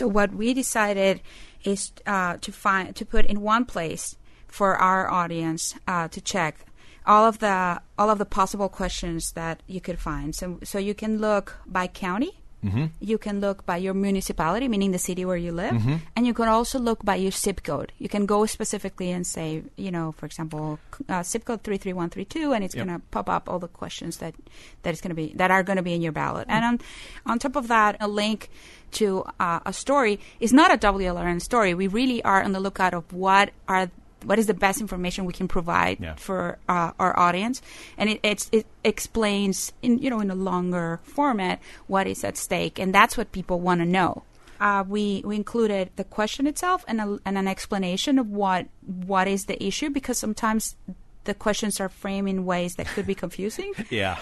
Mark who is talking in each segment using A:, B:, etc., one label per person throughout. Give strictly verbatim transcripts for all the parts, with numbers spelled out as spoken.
A: So what we decided is uh, to find to put in one place for our audience uh, to check all of the all of the possible questions that you could find. So so you can look by county. Mm-hmm. You can look by your municipality, meaning the city where you live, mm-hmm. and you can also look by your zip code. You can go specifically and say, you know, for example, uh, zip code three three one three two, and it's yep. going to pop up all the questions that that is going to be that are going to be in your ballot. Mm-hmm. And on on top of that, a link to uh, a story is not a W L R N story. We really are on the lookout of what are what is the best information we can provide yeah. for uh, our audience, and it it's, it explains in you know in a longer format what is at stake, and that's what people want to know. Uh, we we included the question itself and, a, and an explanation of what what is the issue, because sometimes the questions are framed in ways that could be confusing.
B: Yeah,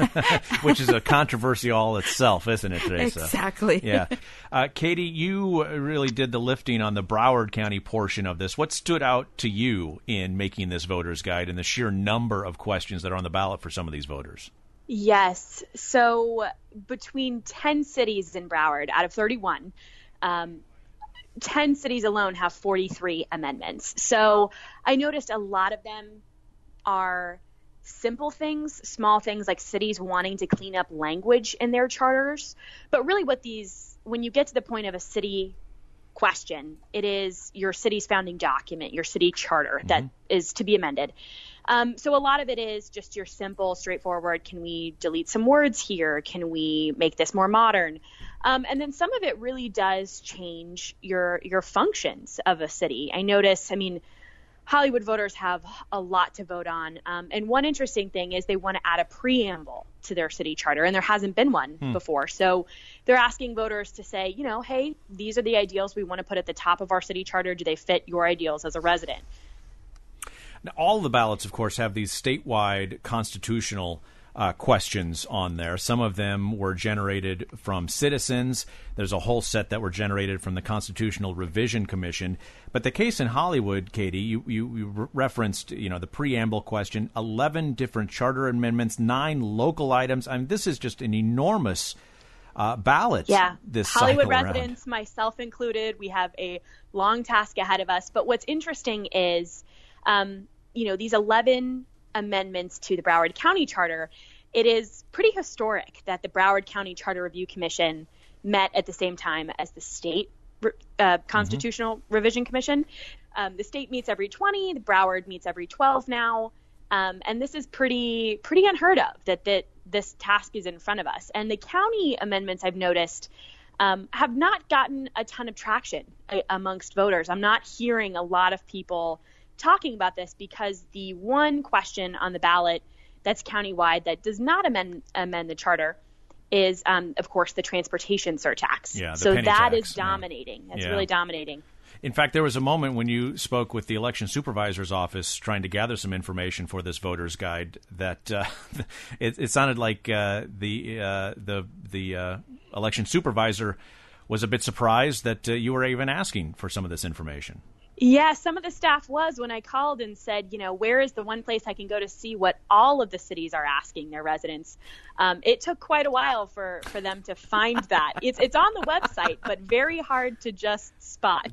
B: which is a controversy all itself, isn't it, Teresa?
A: Exactly.
B: Yeah. Uh, Katie, you really did the lifting on the Broward County portion of this. What stood out to you in making this voter's guide and the sheer number of questions that are on the ballot for some of these voters?
C: Yes. So between ten cities in Broward out of thirty-one, um, ten cities alone have forty-three amendments. So I noticed a lot of them are simple things, small things like cities wanting to clean up language in their charters. But really what these, when you get to the point of a city question, it is your city's founding document, your city charter mm-hmm. that is to be amended. Um, so a lot of it is just your simple, straightforward, can we delete some words here? Can we make this more modern? Um, and then some of it really does change your your functions of a city. I notice, I mean, Hollywood voters have a lot to vote on. Um, and one interesting thing is they want to add a preamble to their city charter, and there hasn't been one hmm. before. So they're asking voters to say, you know, hey, these are the ideals we want to put at the top of our city charter. Do they fit your ideals as a resident?
B: Now, all the ballots, of course, have these statewide constitutional Uh, questions on there. Some of them were generated from citizens. There's a whole set that were generated from the Constitutional Revision Commission. But the case in Hollywood, Katie, you, you, you referenced, you know, the preamble question, eleven different charter amendments, nine local items. I mean, this is just an enormous uh, ballot.
C: Yeah,
B: this
C: Hollywood
B: cycle
C: residents,
B: around.
C: myself included, we have a long task ahead of us. But what's interesting is, um, you know, these eleven amendments to the Broward County Charter, it is pretty historic that the Broward County Charter Review Commission met at the same time as the state uh, Constitutional mm-hmm. Revision Commission. Um, the state meets every twenty, the Broward meets every twelve now, um, and this is pretty pretty unheard of that, that this task is in front of us. And the county amendments, I've noticed, um, have not gotten a ton of traction uh, amongst voters. I'm not hearing a lot of people talking about this because the one question on the ballot that's countywide that does not amend amend the charter is, um, of course, the transportation surtax.
B: Yeah, the
C: so
B: penny
C: that
B: tax,
C: is dominating.
B: yeah.
C: That's
B: yeah.
C: really dominating.
B: In fact, there was a moment when you spoke with the election supervisor's office trying to gather some information for this voter's guide that uh, it, it sounded like uh, the uh, the the uh, election supervisor was a bit surprised that uh, you were even asking for some of this information.
C: Yeah, some of the staff was when I called and said, you know, where is the one place I can go to see what all of the cities are asking their residents? Um, it took quite a while for, for them to find that. It's it's on the website, but very hard to just spot.